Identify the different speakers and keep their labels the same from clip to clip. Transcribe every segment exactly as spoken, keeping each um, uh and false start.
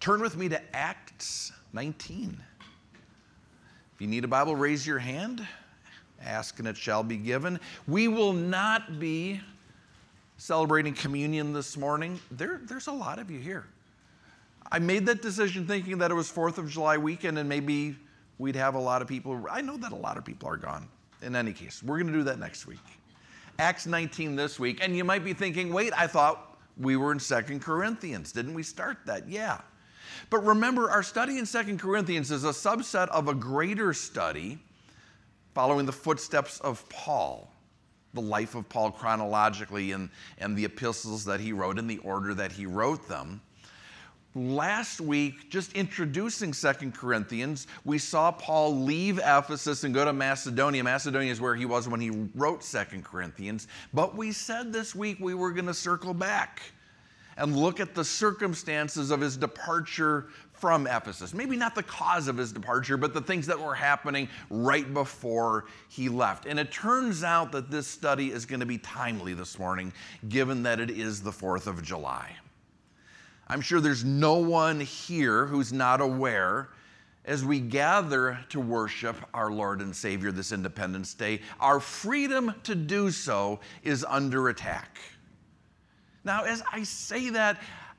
Speaker 1: Turn with me to Acts nineteen. If you need a Bible, raise your hand. Ask and it shall be given. We will not be celebrating communion this morning. There, there's a lot of you here. I made that decision thinking that it was fourth of July weekend and maybe we'd have a lot of people. I know that a lot of people are gone. In any case, we're going to do that next week. Acts nineteen this week. And you might be thinking, wait, I thought we were in Second Corinthians. Didn't we start that? Yeah. But remember, our study in Second Corinthians is a subset of a greater study following the footsteps of Paul, the life of Paul chronologically and, and the epistles that he wrote in the order that he wrote them. Last week, just introducing Second Corinthians, we saw Paul leave Ephesus and go to Macedonia. Macedonia is where he was when he wrote Second Corinthians. But we said this week we were going to circle back and look at the circumstances of his departure from Ephesus. Maybe not the cause of his departure, but the things that were happening right before he left. And it turns out that this study is going to be timely this morning, given that it is the fourth of July. I'm sure there's no one here who's not aware, as we gather to worship our Lord and Savior this Independence Day, our freedom to do so is under attack. Now, as I say that,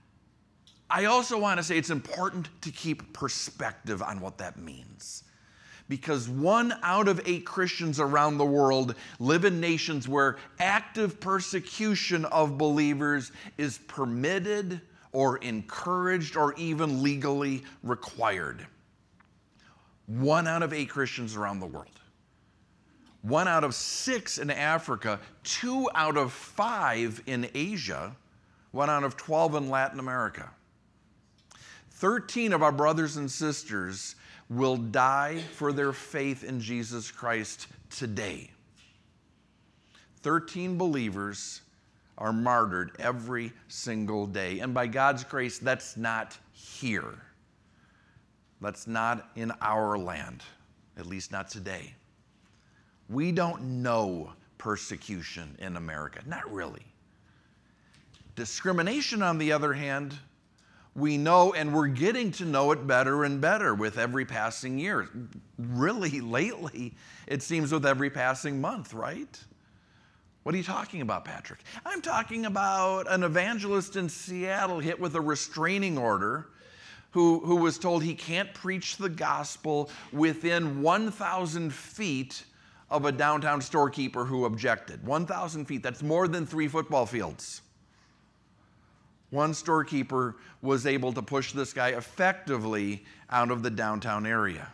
Speaker 1: I also want to say it's important to keep perspective on what that means. Because one out of eight Christians around the world live in nations where active persecution of believers is permitted or encouraged or even legally required. One out of eight Christians around the world. One out of six in Africa, two out of five in Asia, one out of twelve in Latin America. Thirteen of our brothers and sisters will die for their faith in Jesus Christ today. Thirteen believers are martyred every single day. And by God's grace, that's not here. That's not in our land, at least not today. We don't know persecution in America, not really. Discrimination, on the other hand, we know, and we're getting to know it better and better with every passing year. Really, lately, it seems with every passing month, right? What are you talking about, Patrick? I'm talking about an evangelist in Seattle hit with a restraining order who, who was told he can't preach the gospel within one thousand feet of a downtown storekeeper who objected. one thousand feet, that's more than three football fields. One storekeeper was able to push this guy effectively out of the downtown area.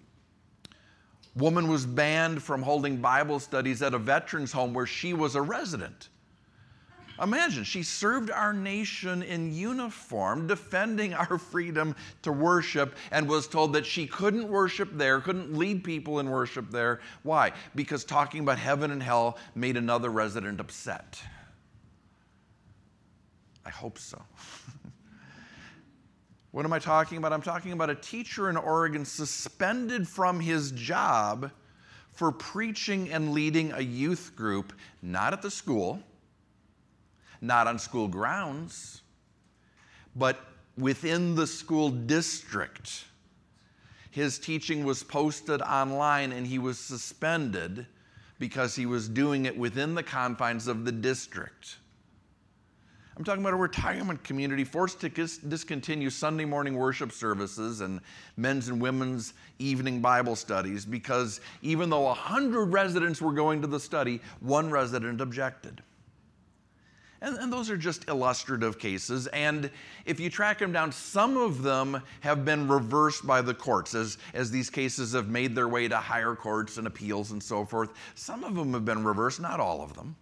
Speaker 1: Woman was banned from holding Bible studies at a veterans home where she was a resident. Imagine, she served our nation in uniform, defending our freedom to worship, and was told that she couldn't worship there, couldn't lead people in worship there. Why? Because talking about heaven and hell made another resident upset. I hope so. What am I talking about? I'm talking about a teacher in Oregon suspended from his job for preaching and leading a youth group, not at the school, not on school grounds, but within the school district. His teaching was posted online and he was suspended because he was doing it within the confines of the district. I'm talking about a retirement community forced to dis- discontinue Sunday morning worship services and men's and women's evening Bible studies because even though one hundred residents were going to the study, one resident objected. And, and those are just illustrative cases. And if you track them down, some of them have been reversed by the courts as, as these cases have made their way to higher courts and appeals and so forth. Some of them have been reversed, not all of them.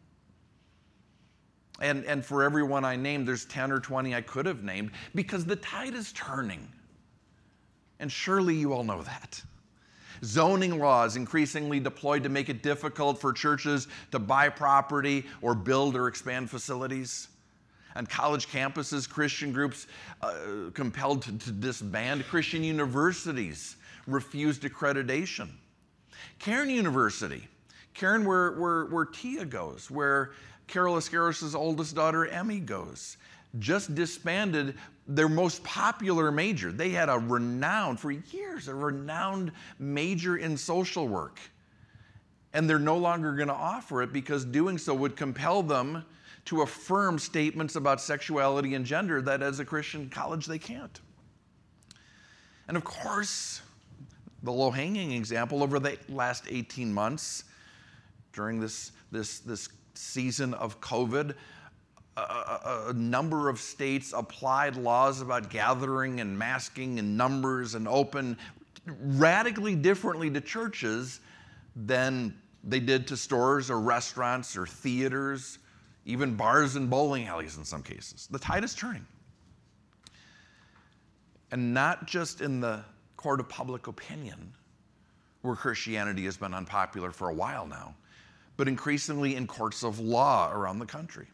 Speaker 1: And, and for every one I named, there's ten or twenty I could have named because the tide is turning. And surely you all know that. Zoning laws increasingly deployed to make it difficult for churches to buy property or build or expand facilities. On college campuses, Christian groups uh, compelled to, to disband. Christian universities refused accreditation. Cairn University, Cairn where, where, where Tia goes, where Carol Ascaris' oldest daughter, Emmy, goes. just disbanded their most popular major. They had a renowned, for years, a renowned major in social work. And they're no longer going to offer it because doing so would compel them to affirm statements about sexuality and gender that as a Christian college they can't. And of course, the low-hanging example over the last eighteen months during this, this, this season of COVID, a, a, a number of states applied laws about gathering and masking and numbers and open radically differently to churches than they did to stores or restaurants or theaters, even bars and bowling alleys in some cases. The tide is turning. And not just in the court of public opinion, where Christianity has been unpopular for a while now, but increasingly in courts of law around the country.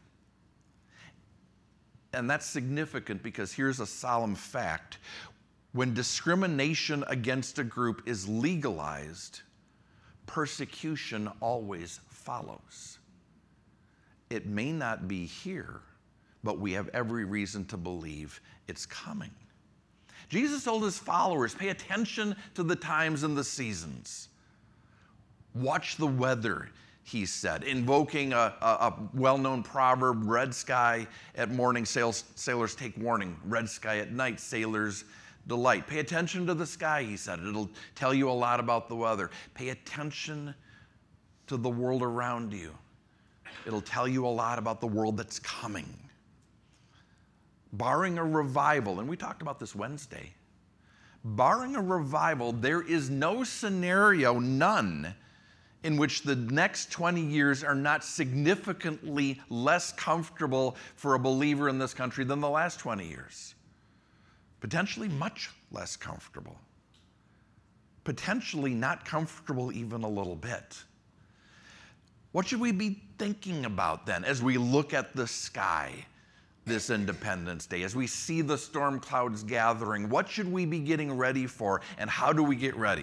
Speaker 1: And that's significant because here's a solemn fact. When discrimination against a group is legalized, persecution always follows. It may not be here, but we have every reason to believe it's coming. Jesus told his followers, pay attention to the times and the seasons. Watch the weather, he said, invoking a, a, a well-known proverb, red sky at morning, sails, sailors take warning. Red sky at night, sailors delight. Pay attention to the sky, he said. It'll tell you a lot about the weather. Pay attention to the world around you. It'll tell you a lot about the world that's coming. Barring a revival, and we talked about this Wednesday, barring a revival, there is no scenario, none, in which the next twenty years are not significantly less comfortable for a believer in this country than the last twenty years. Potentially much less comfortable. Potentially not comfortable even a little bit. What should we be thinking about then as we look at the sky this Independence Day, as we see the storm clouds gathering? What should we be getting ready for, and how do we get ready?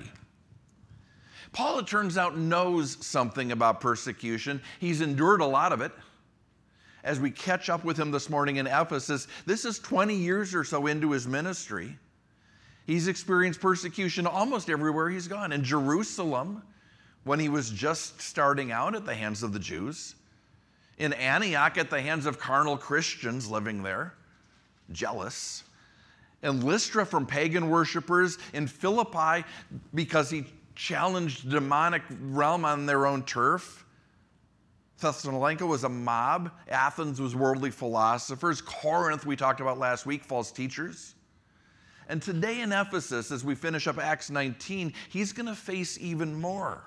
Speaker 1: Paul, it turns out, knows something about persecution. He's endured a lot of it. As we catch up with him this morning in Ephesus, this is twenty years or so into his ministry. He's experienced persecution almost everywhere he's gone. In Jerusalem, when he was just starting out, at the hands of the Jews. In Antioch, at the hands of carnal Christians living there, jealous. In Lystra, from pagan worshipers. In Philippi, because he challenged demonic realm on their own turf. Thessalonica was a mob. Athens was worldly philosophers. Corinth, we talked about last week, false teachers. And today in Ephesus, as we finish up Acts nineteen, he's going to face even more.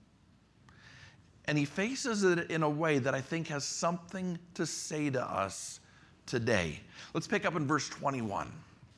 Speaker 1: And he faces it in a way that I think has something to say to us today. Let's pick up in verse twenty-one.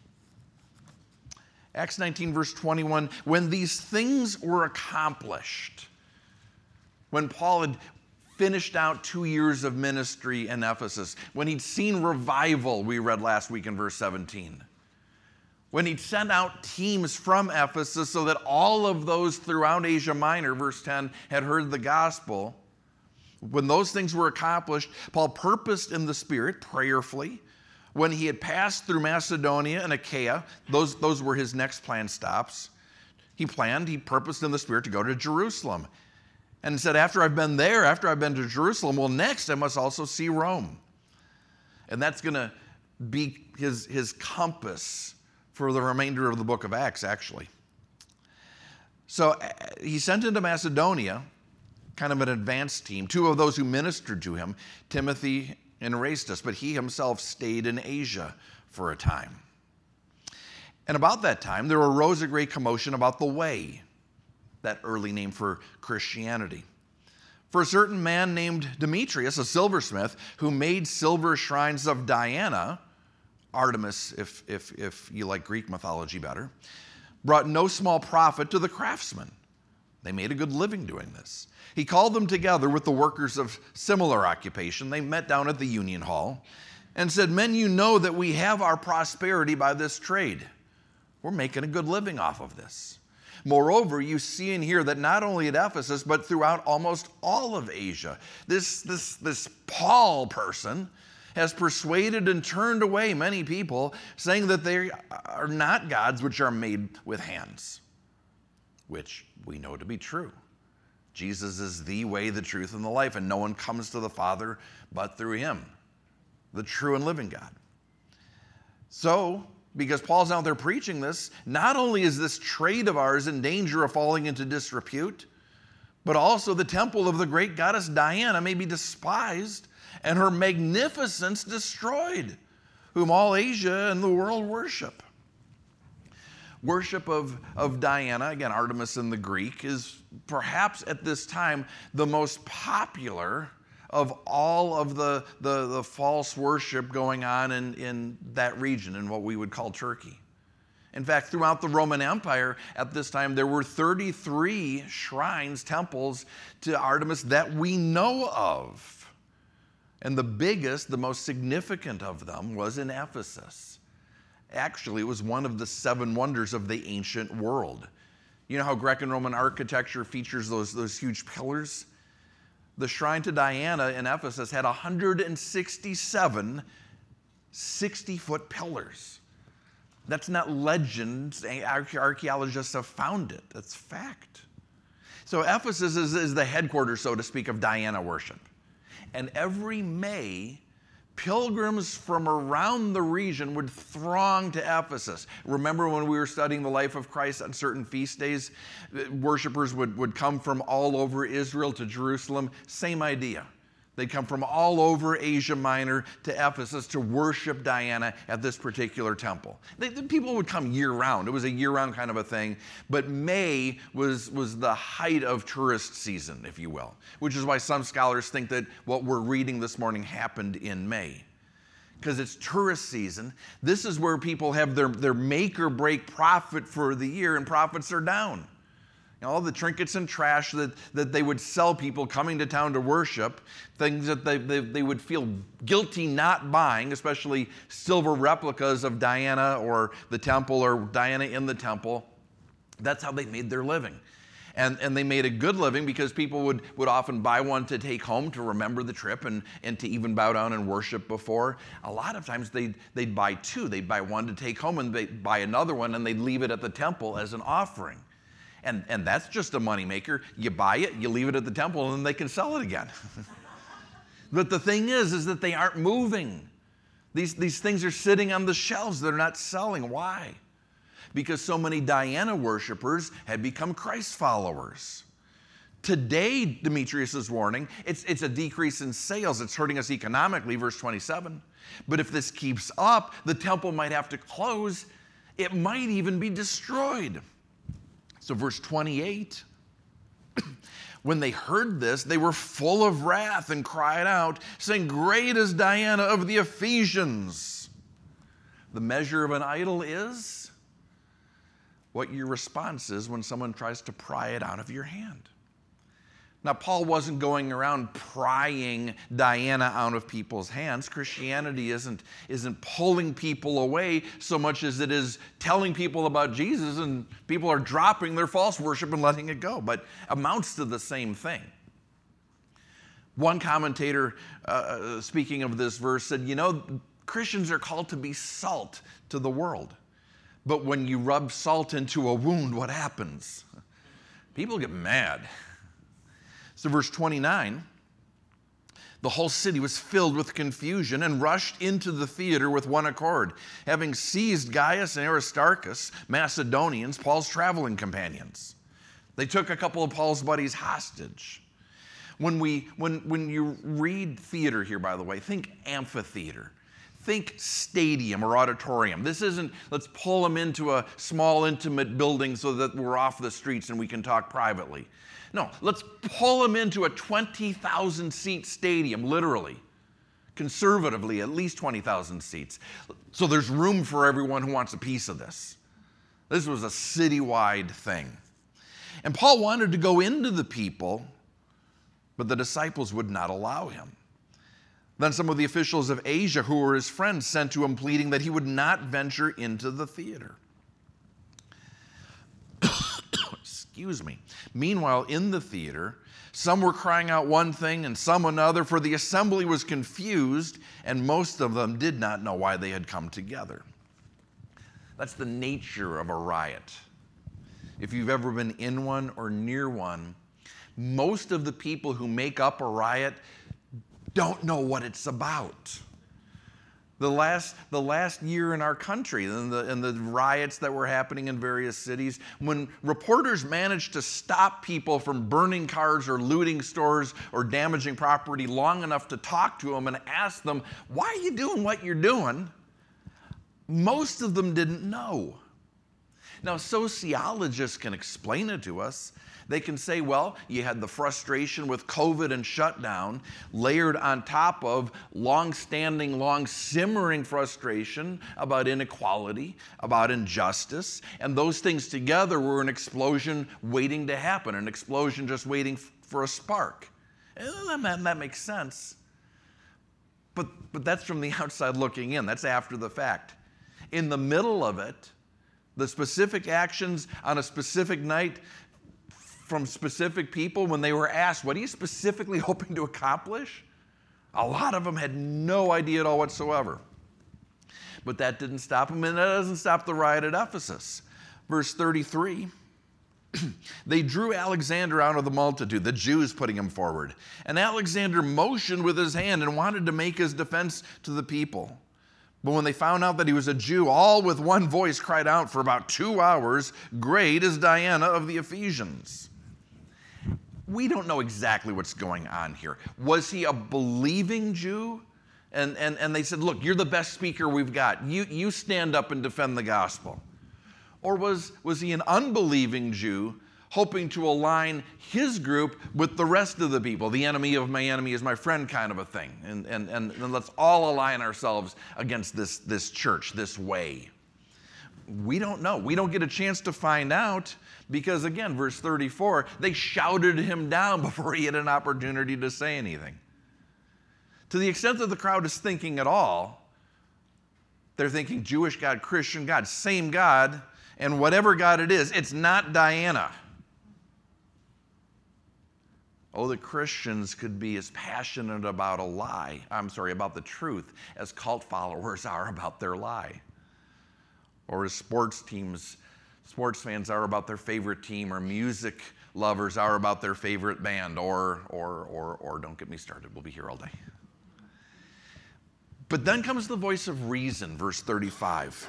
Speaker 1: Acts nineteen, verse twenty-one. When these things were accomplished, when Paul had finished out two years of ministry in Ephesus, when he'd seen revival, we read last week in verse seventeen, when he'd sent out teams from Ephesus so that all of those throughout Asia Minor, verse ten, had heard the gospel, when those things were accomplished, Paul purposed in the Spirit, prayerfully, when he had passed through Macedonia and Achaia, those, those were his next planned stops, he planned, he purposed in the Spirit to go to Jerusalem. And said, after I've been there, after I've been to Jerusalem, well, next I must also see Rome. And that's going to be his, his compass for the remainder of the book of Acts, actually. So he sent into Macedonia, kind of an advanced team, two of those who ministered to him, Timothy and Erastus, but he himself stayed in Asia for a time. And about that time, there arose a great commotion about the Way, that early name for Christianity. For a certain man named Demetrius, a silversmith, who made silver shrines of Diana, Artemis, if, if, if you like Greek mythology better, brought no small profit to the craftsmen. They made a good living doing this. He called them together with the workers of similar occupation. They met down at the Union Hall and said, men, you know that we have our prosperity by this trade. We're making a good living off of this. Moreover, you see and hear that not only at Ephesus, but throughout almost all of Asia, this, this, this Paul person has persuaded and turned away many people, saying that they are not gods which are made with hands, which we know to be true. Jesus is the way, the truth, and the life, and no one comes to the Father but through him, the true and living God. So, because Paul's out there preaching this, not only is this trade of ours in danger of falling into disrepute, but also the temple of the great goddess Diana may be despised and her magnificence destroyed, whom all Asia and the world worship. Worship of, of Diana, again, Artemis in the Greek, is perhaps at this time the most popular of all of the, the, the false worship going on in, in that region, in what we would call Turkey. In fact, throughout the Roman Empire at this time, there were thirty-three shrines, temples to Artemis that we know of. And the biggest, the most significant of them was in Ephesus. Actually, it was one of the seven wonders of the ancient world. You know how Greek and Roman architecture features those, those huge pillars? The shrine to Diana in Ephesus had one hundred sixty-seven sixty-foot pillars. That's not legend. Archaeologists have found it. That's fact. So Ephesus is, is the headquarters, so to speak, of Diana worship. And every May, pilgrims from around the region would throng to Ephesus. Remember when we were studying the life of Christ on certain feast days? Worshippers would, would come from all over Israel to Jerusalem. Same idea. They'd come from all over Asia Minor to Ephesus to worship Diana at this particular temple. They, the people would come year-round. It was a year-round kind of a thing. But May was, was the height of tourist season, if you will, which is why some scholars think that what we're reading this morning happened in May. Because it's tourist season. This is where people have their, their make or break profit for the year, and profits are down. You know, all the trinkets and trash that, that they would sell people coming to town to worship, things that they, they, they would feel guilty not buying, especially silver replicas of Diana or the temple or Diana in the temple. That's how they made their living. And, and they made a good living because people would, would often buy one to take home to remember the trip and, and to even bow down and worship before. A lot of times they'd, they'd buy two. They'd buy one to take home and they'd buy another one and they'd leave it at the temple as an offering. And, and that's just a moneymaker. You buy it, you leave it at the temple, and then they can sell it again. But the thing is, is that they aren't moving. These, these things are sitting on the shelves. They're not selling. Why? Because so many Diana worshipers had become Christ followers. Today, Demetrius is warning, it's, it's a decrease in sales. It's hurting us economically, verse twenty-seven. But if this keeps up, the temple might have to close. It might even be destroyed. So verse twenty-eight, when they heard this, they were full of wrath and cried out, saying, "Great is Diana of the Ephesians." The measure of an idol is what your response is when someone tries to pry it out of your hand. Now, Paul wasn't going around prying Diana out of people's hands. Christianity isn't, isn't pulling people away so much as it is telling people about Jesus, and people are dropping their false worship and letting it go, but amounts to the same thing. One commentator, uh, speaking of this verse, said, you know, Christians are called to be salt to the world. But when you rub salt into a wound, what happens? People get mad. So verse twenty-nine, the whole city was filled with confusion and rushed into the theater with one accord, having seized Gaius and Aristarchus, Macedonians, Paul's traveling companions. They took a couple of Paul's buddies hostage. When, we, when, when you read theater here, by the way, think amphitheater. Think stadium or auditorium. This isn't, let's pull them into a small, intimate building so that we're off the streets and we can talk privately. No, let's pull them into a twenty thousand seat stadium, literally. Conservatively, at least twenty thousand seats. So there's room for everyone who wants a piece of this. This was a citywide thing. And Paul wanted to go into the people, but the disciples would not allow him. Then some of the officials of Asia, who were his friends, sent to him pleading that he would not venture into the theater. Excuse me. Meanwhile, in the theater, some were crying out one thing and some another, for the assembly was confused, and most of them did not know why they had come together. That's the nature of a riot. If you've ever been in one or near one, most of the people who make up a riot don't know what it's about. The last, the last year in our country, and the, and the riots that were happening in various cities, when reporters managed to stop people from burning cars or looting stores or damaging property long enough to talk to them and ask them, why are you doing what you're doing? Most of them didn't know. Now, sociologists can explain it to us. They can say, well, you had the frustration with COVID and shutdown layered on top of long-standing, long-simmering frustration about inequality, about injustice, and those things together were an explosion waiting to happen, an explosion just waiting f- for a spark. And that, that makes sense. But, but that's from the outside looking in. That's after the fact. In the middle of it, the specific actions on a specific night from specific people, when they were asked, what are you specifically hoping to accomplish? A lot of them had no idea at all whatsoever. But that didn't stop them, and that doesn't stop the riot at Ephesus. Verse thirty-three, they drew Alexander out of the multitude, the Jews putting him forward. And Alexander motioned with his hand and wanted to make his defense to the people. But when they found out that he was a Jew, all with one voice cried out for about two hours, "Great is Diana of the Ephesians." We don't know exactly what's going on here. Was he a believing Jew? And, and, and they said, look, you're the best speaker we've got. You, you stand up and defend the gospel. Or was, was he an unbelieving Jew hoping to align his group with the rest of the people? The enemy of my enemy is my friend kind of a thing. And, and, and, and let's all align ourselves against this, this church, this way. We don't know. We don't get a chance to find out because, again, verse thirty-four, they shouted him down before he had an opportunity to say anything. To the extent that the crowd is thinking at all, they're thinking Jewish God, Christian God, same God, and whatever God it is, it's not Diana. Oh, the Christians could be as passionate about a lie, I'm sorry, about the truth, as cult followers are about their lie. Or as sports teams, sports fans are about their favorite team, or music lovers are about their favorite band, or, or, or, or, don't get me started, we'll be here all day. But then comes the voice of reason, verse thirty-five.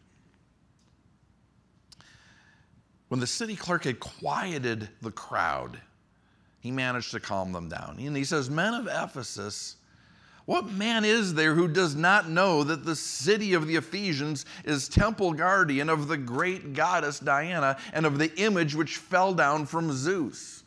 Speaker 1: When the city clerk had quieted the crowd, he managed to calm them down. And he says, men of Ephesus, what man is there who does not know that the city of the Ephesians is temple guardian of the great goddess Diana and of the image which fell down from Zeus?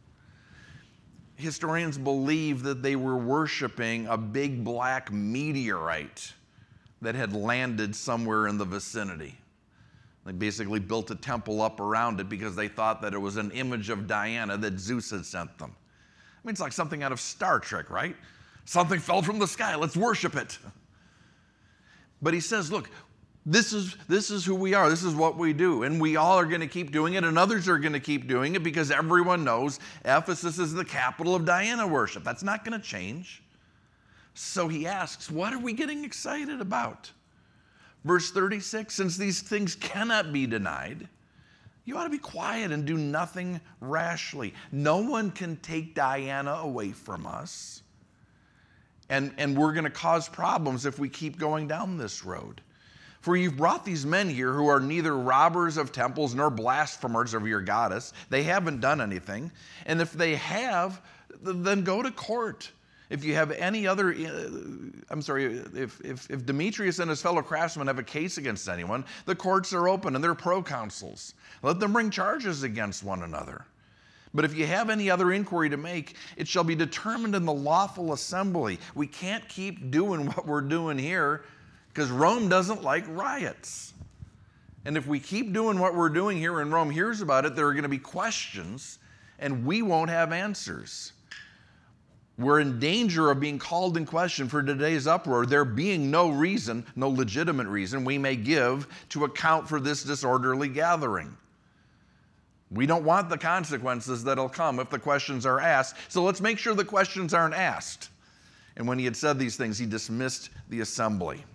Speaker 1: Historians believe that they were worshiping a big black meteorite that had landed somewhere in the vicinity. They basically built a temple up around it because they thought that it was an image of Diana that Zeus had sent them. I mean, it's like something out of Star Trek, right? Something fell from the sky, let's worship it. But he says, look, this is, this is who we are, this is what we do, and we all are going to keep doing it, and others are going to keep doing it because everyone knows Ephesus is the capital of Diana worship. That's not going to change. So he asks, what are we getting excited about? Verse thirty-six, since these things cannot be denied, you ought to be quiet and do nothing rashly. No one can take Diana away from us. And, and we're going to cause problems if we keep going down this road. For you've brought these men here who are neither robbers of temples nor blasphemers of your goddess. They haven't done anything. And if they have, then go to court. If you have any other, uh, I'm sorry, if, if, if Demetrius and his fellow craftsmen have a case against anyone, the courts are open and they're proconsuls. Let them bring charges against one another. But if you have any other inquiry to make, it shall be determined in the lawful assembly. We can't keep doing what we're doing here because Rome doesn't like riots. And if we keep doing what we're doing here and Rome hears about it, there are going to be questions and we won't have answers. We're in danger of being called in question for today's uproar, there being no reason, no legitimate reason we may give to account for this disorderly gathering. We don't want the consequences that'll come if the questions are asked, so let's make sure the questions aren't asked. And when he had said these things, he dismissed the assembly.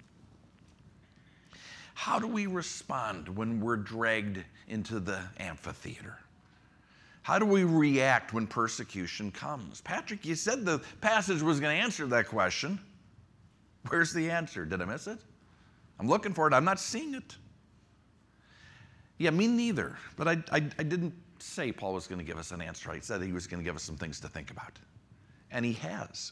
Speaker 1: How do we respond when we're dragged into the amphitheater? How do we react when persecution comes? Patrick, you said the passage was going to answer that question. Where's the answer? Did I miss it? I'm looking for it. I'm not seeing it. Yeah, me neither. But I, I, I didn't say Paul was going to give us an answer. I said he was going to give us some things to think about. And he has.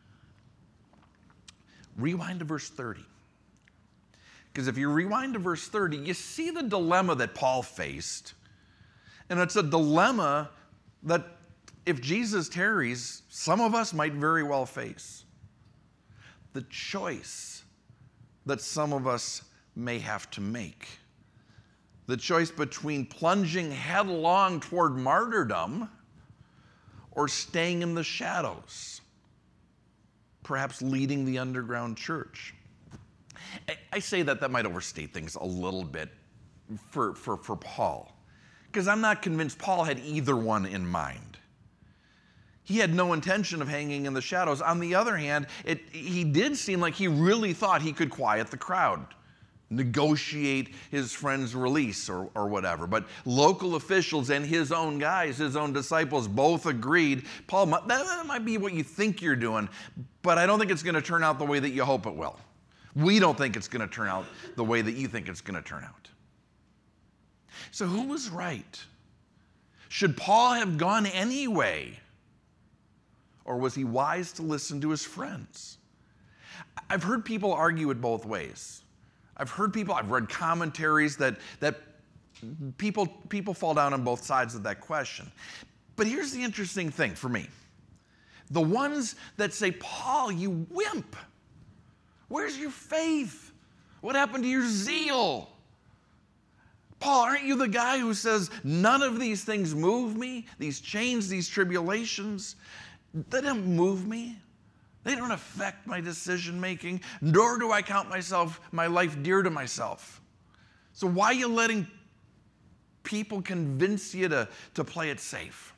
Speaker 1: Rewind to verse thirty. Because if you rewind to verse thirty, you see the dilemma that Paul faced. And it's a dilemma that if Jesus tarries, some of us might very well face. The choice that some of us may have to make. The choice between plunging headlong toward martyrdom or staying in the shadows, perhaps leading the underground church. I say that that might overstate things a little bit for, for, for Paul, because I'm not convinced Paul had either one in mind. He had no intention of hanging in the shadows. On the other hand, it, he did seem like he really thought he could quiet the crowd, negotiate his friend's release or, or whatever. But local officials and his own guys, his own disciples, both agreed, Paul, that, that might be what you think you're doing, but I don't think it's going to turn out the way that you hope it will. We don't think it's going to turn out the way that you think it's going to turn out. So who was right? Should Paul have gone anyway? Or was he wise to listen to his friends? I've heard people argue it both ways. I've heard people, I've read commentaries that, that people, people fall down on both sides of that question. But here's the interesting thing for me. The ones that say, Paul, you wimp. Where's your faith? What happened to your zeal? Paul, aren't you the guy who says, none of these things move me? These chains, these tribulations, they don't move me. They don't affect my decision making, nor do I count myself, my life dear to myself. So why are you letting people convince you to, to play it safe?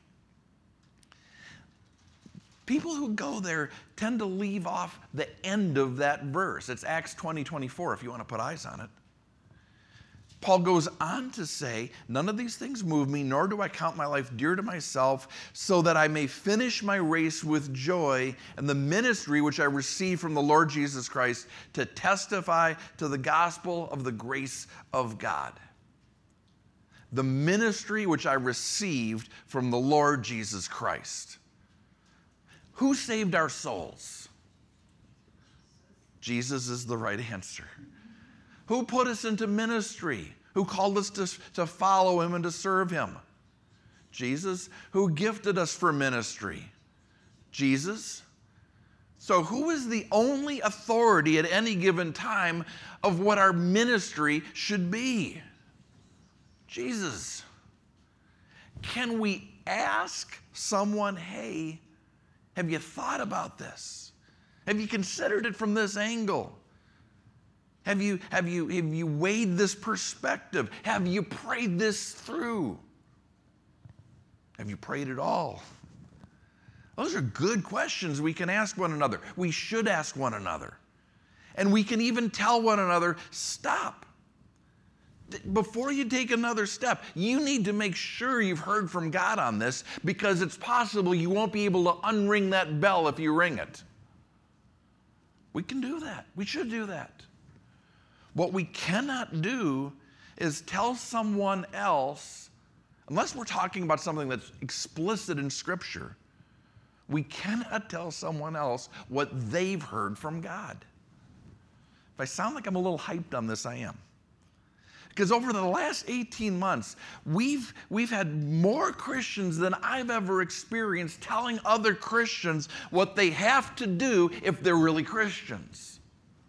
Speaker 1: People who go there tend to leave off the end of that verse. It's Acts twenty, twenty-four, if you want to put eyes on it. Paul goes on to say, none of these things move me, nor do I count my life dear to myself, so that I may finish my race with joy and the ministry which I received from the Lord Jesus Christ to testify to the gospel of the grace of God. The ministry which I received from the Lord Jesus Christ. Who saved our souls? Jesus is the right answer. Who put us into ministry? Who called us to, to follow him and to serve him? Jesus. Who gifted us for ministry? Jesus. So who is the only authority at any given time of what our ministry should be? Jesus. Can we ask someone, hey, have you thought about this? Have you considered it from this angle? Have you, have you, have you weighed this perspective? Have you prayed this through? Have you prayed at all? Those are good questions we can ask one another. We should ask one another. And we can even tell one another, stop. Before you take another step, you need to make sure you've heard from God on this, because it's possible you won't be able to unring that bell if you ring it. We can do that. We should do that. What we cannot do is tell someone else, unless we're talking about something that's explicit in Scripture, we cannot tell someone else what they've heard from God. If I sound like I'm a little hyped on this, I am. Because over the last eighteen months, we've, we've had more Christians than I've ever experienced telling other Christians what they have to do if they're really Christians.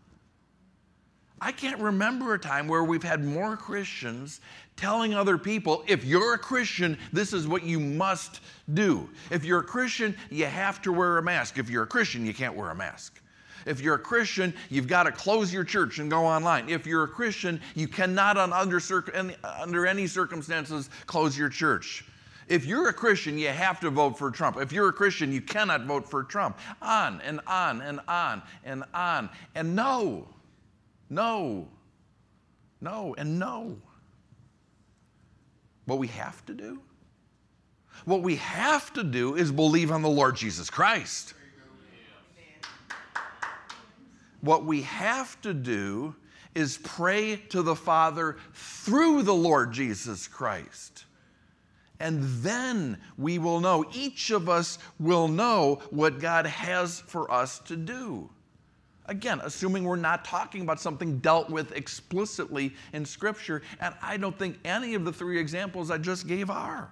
Speaker 1: I can't remember a time where we've had more Christians telling other people, if you're a Christian, this is what you must do. If you're a Christian, you have to wear a mask. If you're a Christian, you can't wear a mask. If you're a Christian, you've got to close your church and go online. If you're a Christian, you cannot on under, under any circumstances close your church. If you're a Christian, you have to vote for Trump. If you're a Christian, you cannot vote for Trump. On and on and on and on. And no, no, no, and no. What we have to do? What we have to do is believe on the Lord Jesus Christ. What we have to do is pray to the Father through the Lord Jesus Christ. And then we will know, each of us will know what God has for us to do. Again, assuming we're not talking about something dealt with explicitly in Scripture, and I don't think any of the three examples I just gave are.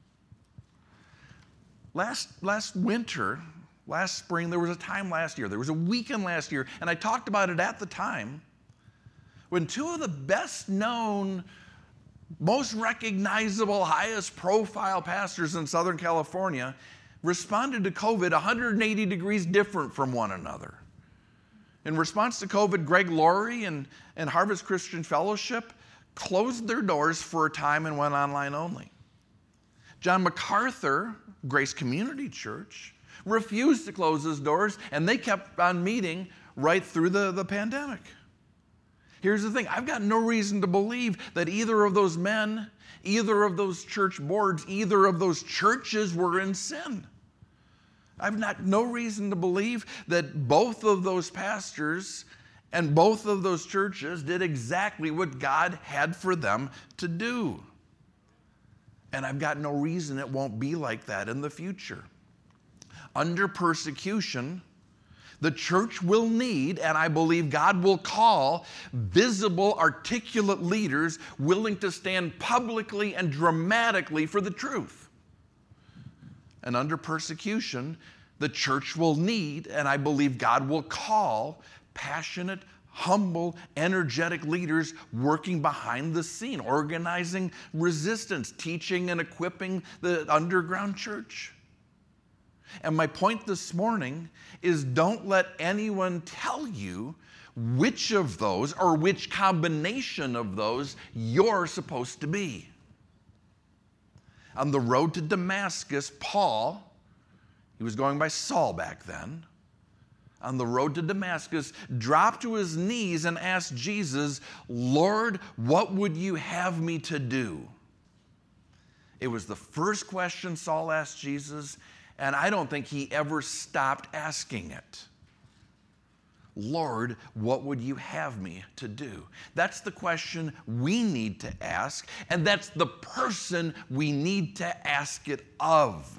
Speaker 1: Last, last winter, last spring, there was a time last year, there was a weekend last year, and I talked about it at the time, when two of the best known, most recognizable, highest profile pastors in Southern California responded to COVID one hundred eighty degrees different from one another. In response to COVID, Greg Laurie and, and Harvest Christian Fellowship closed their doors for a time and went online only. John MacArthur, Grace Community Church, refused to close his doors, and they kept on meeting right through the, the pandemic. Here's the thing, I've got no reason to believe that either of those men, either of those church boards, either of those churches were in sin. I've not no reason to believe that both of those pastors and both of those churches did exactly what God had for them to do. And I've got no reason it won't be like that in the future. Under persecution, the church will need, and I believe God will call, visible, articulate leaders willing to stand publicly and dramatically for the truth. And under persecution, the church will need, and I believe God will call, passionate, humble, energetic leaders working behind the scene, organizing resistance, teaching and equipping the underground church. And my point this morning is, don't let anyone tell you which of those or which combination of those you're supposed to be. On the road to Damascus, Paul, he was going by Saul back then, on the road to Damascus, dropped to his knees and asked Jesus, "Lord, what would you have me to do?" It was the first question Saul asked Jesus, and I don't think he ever stopped asking it. Lord, what would you have me to do? That's the question we need to ask, and that's the person we need to ask it of.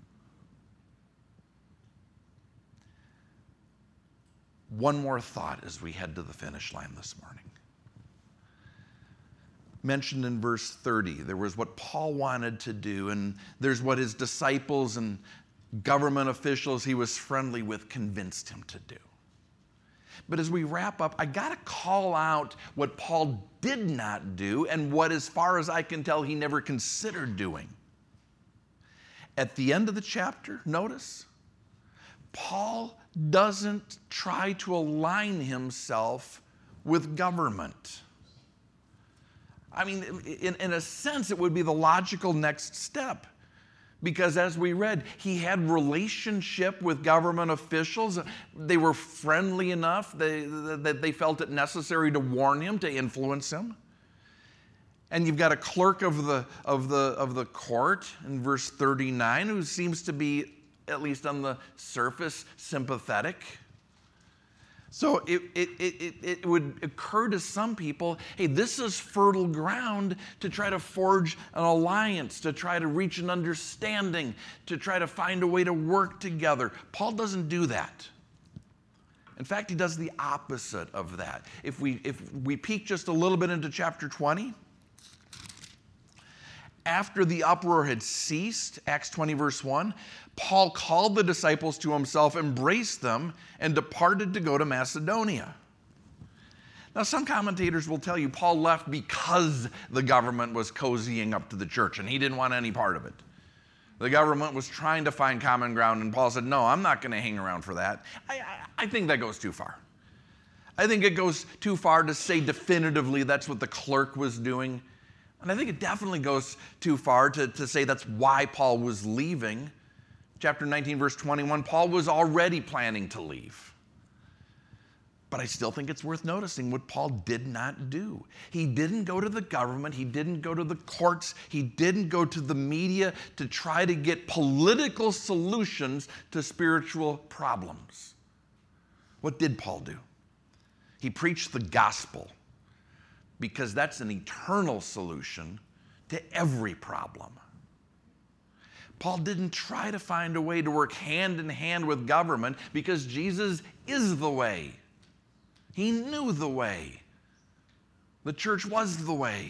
Speaker 1: One more thought as we head to the finish line this morning. Mentioned in verse thirty, there was what Paul wanted to do, and there's what his disciples and government officials he was friendly with convinced him to do. But as we wrap up, I got to call out what Paul did not do and what, as far as I can tell, he never considered doing. At the end of the chapter, notice, Paul doesn't try to align himself with government. I mean, in, in a sense, it would be the logical next step. Because as we read, he had relationship with government officials. They were friendly enough that they, they felt it necessary to warn him, to influence him. And you've got a clerk of the, of the, of the court in verse thirty-nine who seems to be, at least on the surface, sympathetic. So it, it, it, it would occur to some people, hey, this is fertile ground to try to forge an alliance, to try to reach an understanding, to try to find a way to work together. Paul doesn't do that. In fact, he does the opposite of that. If we, if we peek just a little bit into chapter twenty, after the uproar had ceased, Acts twenty verse one, Paul called the disciples to himself, embraced them, and departed to go to Macedonia. Now, some commentators will tell you Paul left because the government was cozying up to the church and he didn't want any part of it. The government was trying to find common ground, and Paul said, no, I'm not going to hang around for that. I, I, I think that goes too far. I think it goes too far to say definitively that's what the clerk was doing. And I think it definitely goes too far to, to say that's why Paul was leaving. Chapter nineteen, verse twenty-one, Paul was already planning to leave. But I still think it's worth noticing what Paul did not do. He didn't go to the government. He didn't go to the courts. He didn't go to the media to try to get political solutions to spiritual problems. What did Paul do? He preached the gospel, because that's an eternal solution to every problem. Paul didn't try to find a way to work hand in hand with government, because Jesus is the way. He knew the way. The church was the way.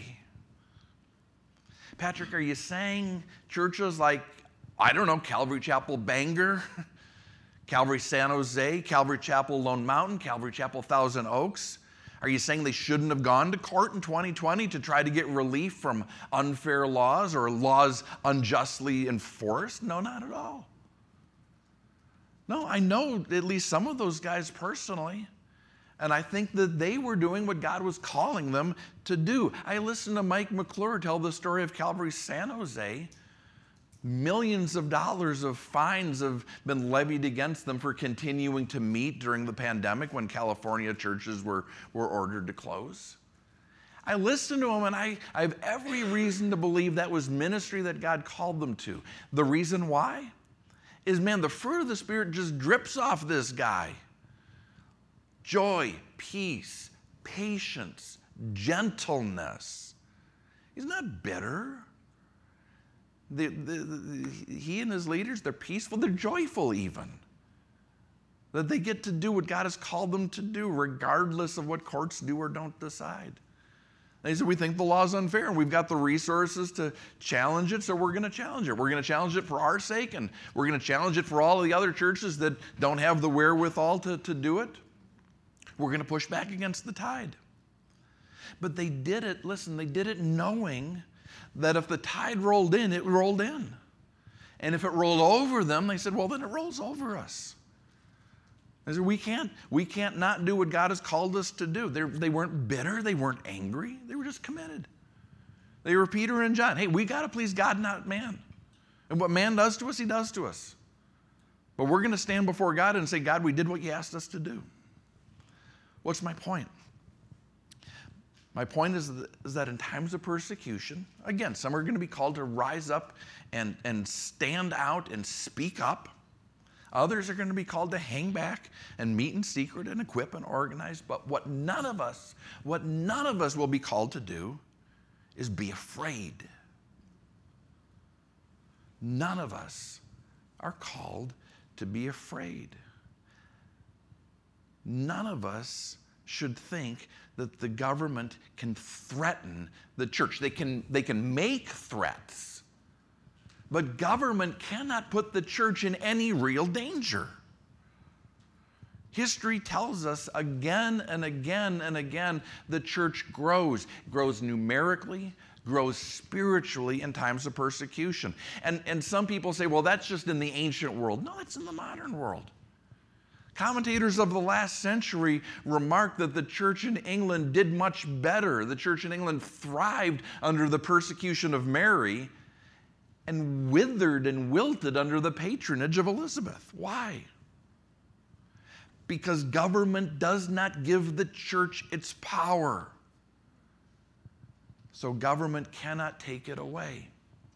Speaker 1: Patrick, are you saying churches like, I don't know, Calvary Chapel Bangor, Calvary San Jose, Calvary Chapel Lone Mountain, Calvary Chapel Thousand Oaks, are you saying they shouldn't have gone to court in twenty twenty to try to get relief from unfair laws or laws unjustly enforced? No, not at all. No, I know at least some of those guys personally. And I think that they were doing what God was calling them to do. I listened to Mike McClure tell the story of Calvary San Jose. Millions of dollars of fines have been levied against them for continuing to meet during the pandemic when California churches were, were ordered to close. I listened to him, and I, I have every reason to believe that was ministry that God called them to. The reason why is, man, the fruit of the Spirit just drips off this guy. Joy, peace, patience, gentleness. He's not bitter. The, the, the, he and his leaders, they're peaceful, they're joyful even. That they get to do what God has called them to do, regardless of what courts do or don't decide. They said, we think the law is unfair, and we've got the resources to challenge it, so we're going to challenge it. We're going to challenge it for our sake, and we're going to challenge it for all of the other churches that don't have the wherewithal to, to do it. We're going to push back against the tide. But they did it, listen, they did it knowing that if the tide rolled in, it rolled in. And if it rolled over them, they said, well, then it rolls over us. They said, we can't, we can't not do what God has called us to do. They're, they weren't bitter. They weren't angry. They were just committed. They were Peter and John. Hey, we got to please God, not man. And what man does to us, he does to us. But we're going to stand before God and say, God, we did what you asked us to do. What's my point? My point is that, is that in times of persecution, again, some are going to be called to rise up and, and stand out and speak up. Others are going to be called to hang back and meet in secret and equip and organize. But what none of us, what none of us will be called to do is be afraid. None of us are called to be afraid. None of us should think that the government can threaten the church. They can, they can make threats, but government cannot put the church in any real danger. History tells us again and again and again the church grows, grows numerically, grows spiritually in times of persecution. And, and some people say, well, that's just in the ancient world. No, it's in the modern world. Commentators of the last century remarked that the church in England did much better. The church in England thrived under the persecution of Mary and withered and wilted under the patronage of Elizabeth. Why? Because government does not give the church its power. So government cannot take it away.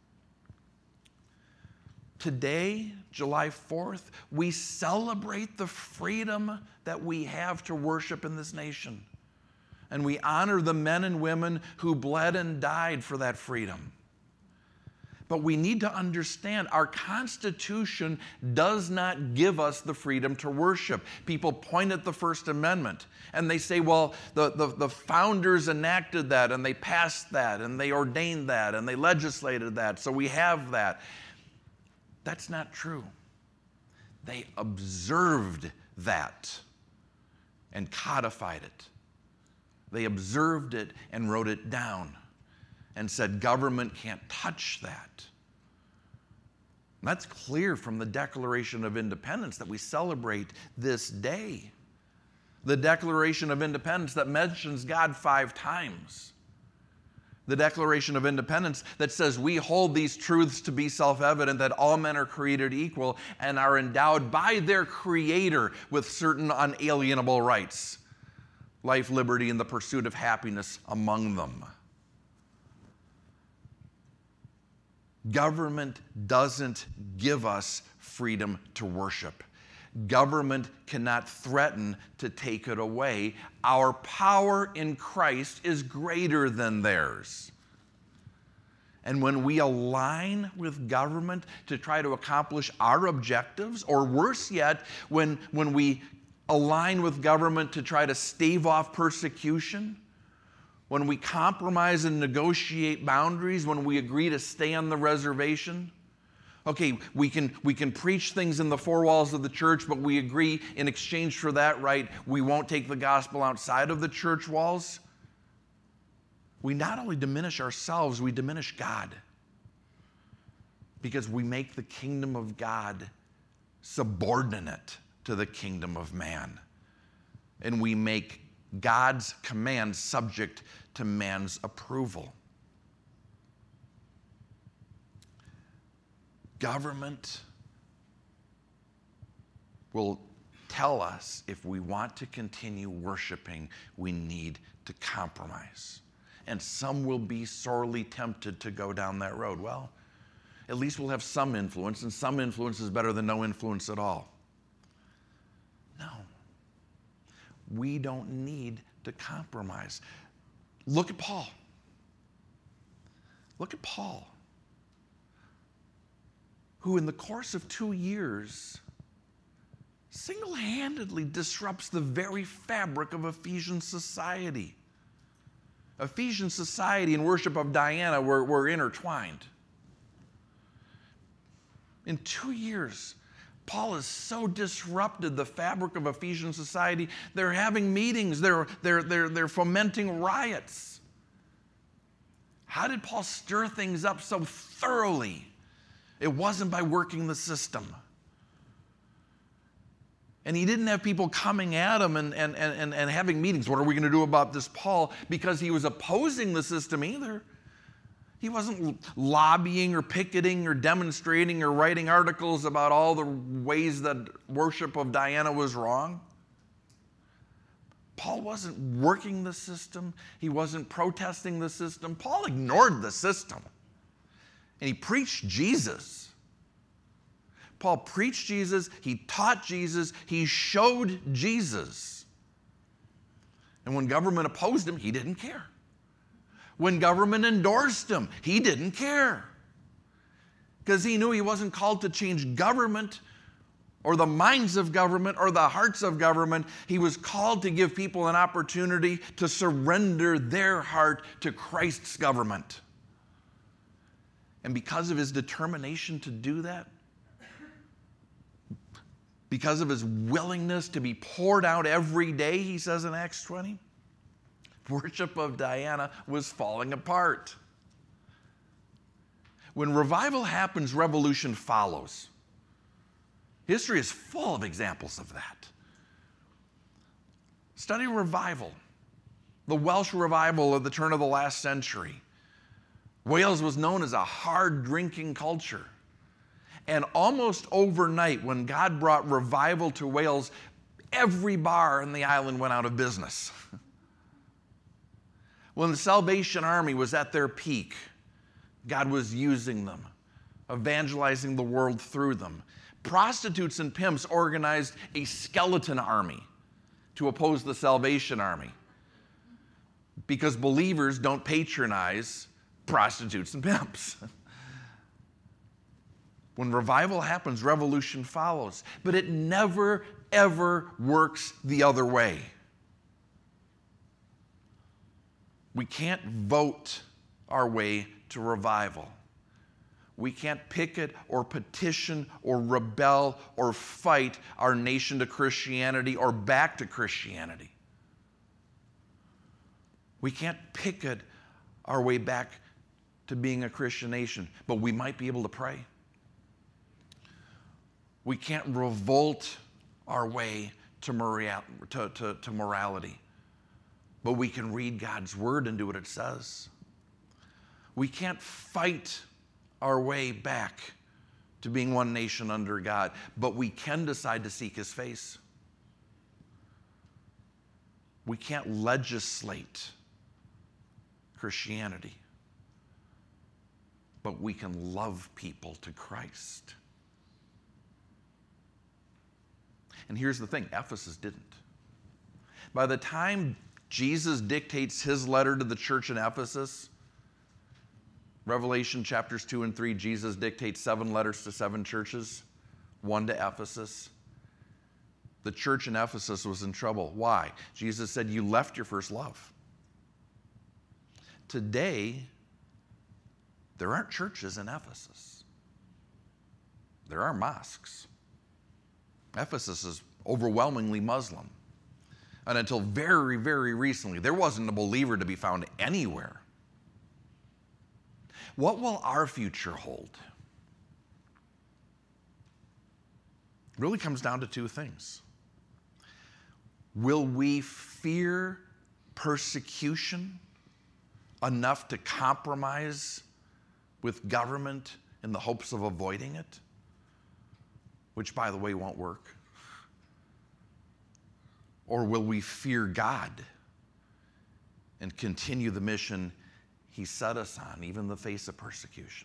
Speaker 1: Today, July fourth, we celebrate the freedom that we have to worship in this nation. And we honor the men and women who bled and died for that freedom. But we need to understand our Constitution does not give us the freedom to worship. People point at the First Amendment and they say, well, the, the, the founders enacted that and they passed that and they ordained that and they legislated that, so we have that. That's not true. They observed that and codified it. They observed it and wrote it down and said government can't touch that. That's clear from the Declaration of Independence that we celebrate this day. The Declaration of Independence that mentions God five times. The Declaration of Independence that says we hold these truths to be self-evident, that all men are created equal and are endowed by their Creator with certain unalienable rights. Life, liberty, and the pursuit of happiness among them. Government doesn't give us freedom to worship. Government cannot threaten to take it away. Our power in Christ is greater than theirs. And when we align with government to try to accomplish our objectives, or worse yet, when, when we align with government to try to stave off persecution, when we compromise and negotiate boundaries, when we agree to stay on the reservation, okay, we can, we can preach things in the four walls of the church, but we agree in exchange for that right, we won't take the gospel outside of the church walls. We not only diminish ourselves, we diminish God. Because we make the kingdom of God subordinate to the kingdom of man. And we make God's command subject to man's approval. Government will tell us if we want to continue worshiping, we need to compromise. And some will be sorely tempted to go down that road. Well, at least we'll have some influence, and some influence is better than no influence at all. No. We don't need to compromise. Look at Paul. Look at Paul, who in the course of two years single-handedly disrupts the very fabric of Ephesian society. Ephesian society and worship of Diana were, were intertwined. In two years, Paul has so disrupted the fabric of Ephesian society, they're having meetings, they're, they're, they're, they're fomenting riots. How did Paul stir things up so thoroughly? It wasn't by working the system. And he didn't have people coming at him and, and, and, and having meetings. What are we going to do about this, Paul? Because he was opposing the system either. He wasn't lobbying or picketing or demonstrating or writing articles about all the ways that worship of Diana was wrong. Paul wasn't working the system. He wasn't protesting the system. Paul ignored the system. And he preached Jesus. Paul preached Jesus. He taught Jesus. He showed Jesus. And when government opposed him, he didn't care. When government endorsed him, he didn't care. Because he knew he wasn't called to change government or the minds of government or the hearts of government. He was called to give people an opportunity to surrender their heart to Christ's government. And because of his determination to do that, because of his willingness to be poured out every day, he says in Acts twenty, worship of Diana was falling apart. When revival happens, revolution follows. History is full of examples of that. Study revival. The Welsh revival of the turn of the last century. Wales was known as a hard drinking culture. And almost overnight, when God brought revival to Wales, every bar in the island went out of business. When the Salvation Army was at their peak, God was using them, evangelizing the world through them. Prostitutes and pimps organized a skeleton army to oppose the Salvation Army because believers don't patronize prostitutes and pimps. When revival happens, revolution follows. But it never, ever works the other way. We can't vote our way to revival. We can't picket or petition or rebel or fight our nation to Christianity or back to Christianity. We can't picket our way back to being a Christian nation, but we might be able to pray. We can't revolt our way to, moral, to, to, to morality. But we can read God's word and do what it says. We can't fight our way back to being one nation under God, but we can decide to seek his face. We can't legislate Christianity, but we can love people to Christ. And here's the thing, Ephesus didn't. By the time Jesus dictates his letter to the church in Ephesus, Revelation chapters two and three, Jesus dictates seven letters to seven churches, one to Ephesus. The church in Ephesus was in trouble. Why? Jesus said, you left your first love. Today, there aren't churches in Ephesus. There are mosques. Ephesus is overwhelmingly Muslim. And until very, very recently, there wasn't a believer to be found anywhere. What will our future hold? It really comes down to two things. Will we fear persecution enough to compromise with government in the hopes of avoiding it? Which, by the way, won't work. Or will we fear God and continue the mission he set us on, even in the face of persecution?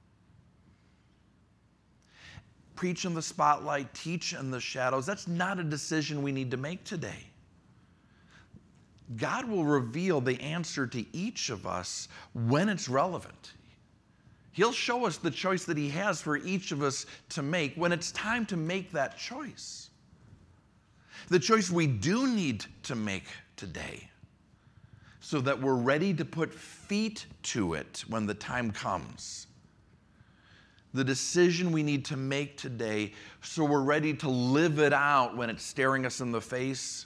Speaker 1: Preach in the spotlight, teach in the shadows. That's not a decision we need to make today. God will reveal the answer to each of us when it's relevant. He'll show us the choice that he has for each of us to make when it's time to make that choice. The choice we do need to make today so that we're ready to put feet to it when the time comes. The decision we need to make today so we're ready to live it out when it's staring us in the face,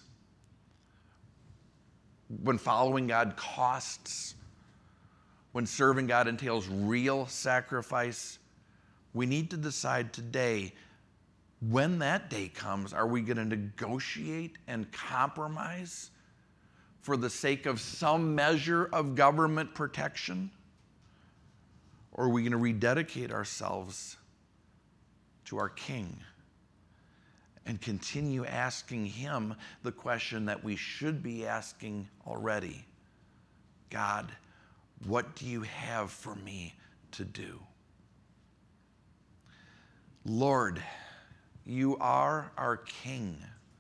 Speaker 1: when following God costs, when serving God entails real sacrifice. We need to decide today, when that day comes, are we going to negotiate and compromise for the sake of some measure of government protection? Or are we going to rededicate ourselves to our King and continue asking him the question that we should be asking already? God, what do you have for me to do? Lord, you are our King.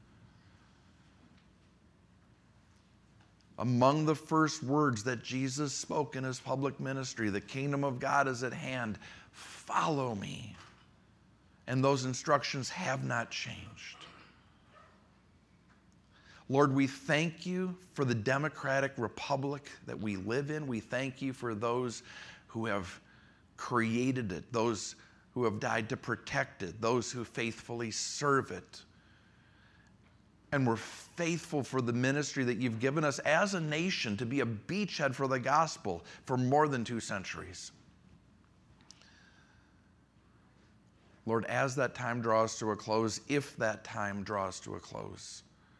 Speaker 1: Among the first words that Jesus spoke in his public ministry, the kingdom of God is at hand. Follow me. And those instructions have not changed. Lord, we thank you for the democratic republic that we live in. We thank you for those who have created it, those who have died to protect it, those who faithfully serve it. And we're faithful for the ministry that you've given us as a nation to be a beachhead for the gospel for more than two centuries. Lord, as that time draws to a close, if that time draws to a close,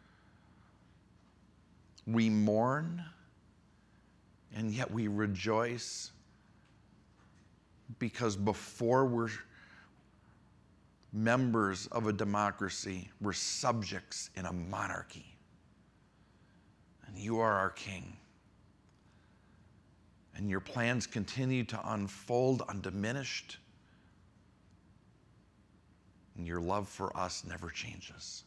Speaker 1: we mourn and yet we rejoice, because before we're members of a democracy, we're subjects in a monarchy. And you are our King. And your plans continue to unfold undiminished. And your love for us never changes.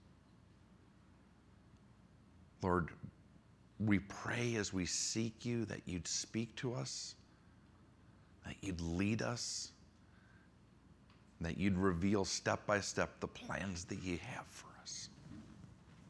Speaker 1: Lord, we pray as we seek you that you'd speak to us, that you'd lead us, that you'd reveal step by step the plans that you have for us.